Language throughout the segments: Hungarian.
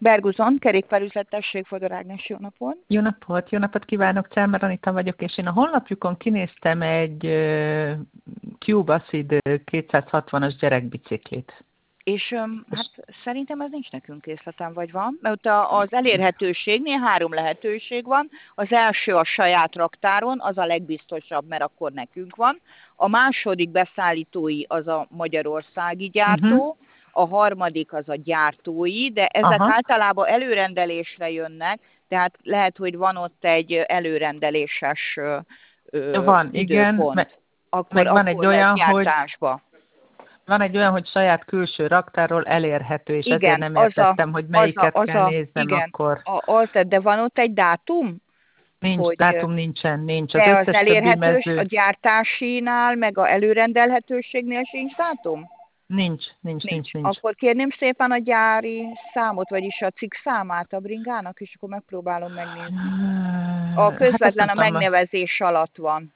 Berguzon, kerékpárüzletesség, Fodor Ágnes, jó napot! Jó napot kívánok, Csámer Anita vagyok, és én a honlapjukon kinéztem egy Cube Acid 260-as gyerekbiciklit. És hát szerintem ez nincs nekünk készleten, vagy van? Mert ott az elérhetőségnél 3 lehetőség van. Az első a saját raktáron, az a legbiztosabb, mert akkor nekünk van. A második beszállítói az a magyarországi gyártó, a harmadik az a gyártói, de ezek általában előrendelésre jönnek, tehát lehet, hogy van ott egy előrendeléses van, időpont. igen, Akkor van egy olyan, gyártásba. Van egy olyan, hogy saját külső raktáról elérhető, és Igen, ezért nem értettem, hogy melyiket kell néznem igen, akkor. de van ott egy dátum? Dátum nincsen, nincs. Az összes többi mező... a gyártásinál, meg a előrendelhetőségnél sincs dátum? Nincs. Akkor kérném szépen a gyári számot, vagyis a cikk számát a bringának, és akkor megpróbálom megnézni. A közvetlen a megnevezés alatt van.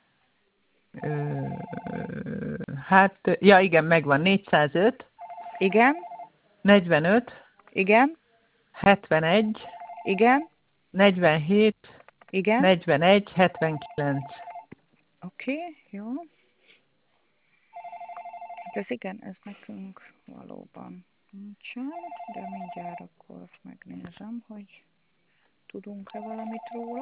Ja igen, megvan. 405. Igen. 45. Igen. 71. Igen. 47. Igen. 41. 79. Oké, jó. Hát ez igen, ez nekünk valóban nincsen, de mindjárt akkor megnézem, hogy tudunk-e valamit róla.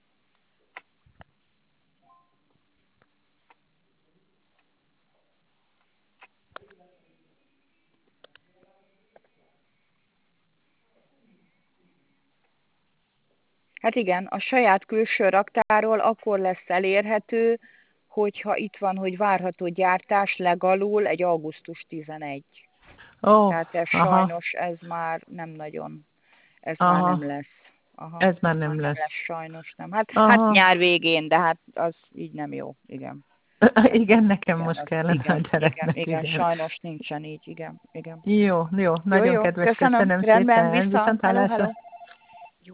Hát igen, a saját külső raktáról akkor lesz elérhető, hogyha itt van, hogy várható gyártás legalul egy augusztus 11. Tehát ez sajnos ez már nem nagyon, már nem lesz. Ez már nem lesz. Sajnos nem. Hát nyár végén, de hát az így nem jó, igen. Igen, nekem most kellene a gyereknek. Igen, sajnos nincsen így, igen. Jó, nagyon kedves, köszönöm rendben, szépen. viszont halló.